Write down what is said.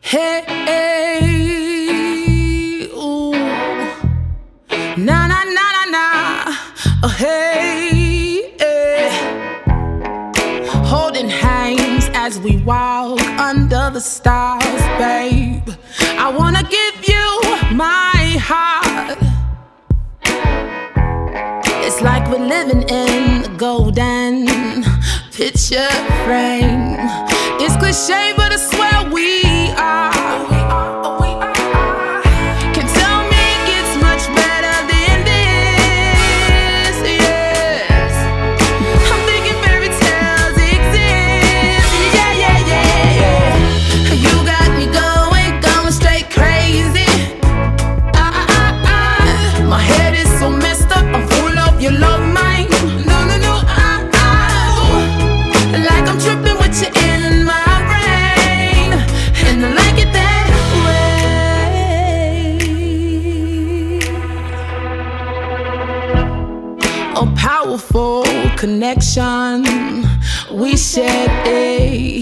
Hey, ooh, na na na na na. Oh, hey, holding hands as we walk under the stars, babe. I wanna give you my heart. It's like we're living in a golden picture frame. It's cliche, but I swear we are. Can tell me it gets much better than this, yes. I'm thinking fairy tales exist, yeah, yeah, yeah, yeah. You got me going straight crazy. My head is so messed up, I'm full of your love, mine. No, no, no, like I'm tripping with you in my brain, and I like it that way. A powerful connection we shared,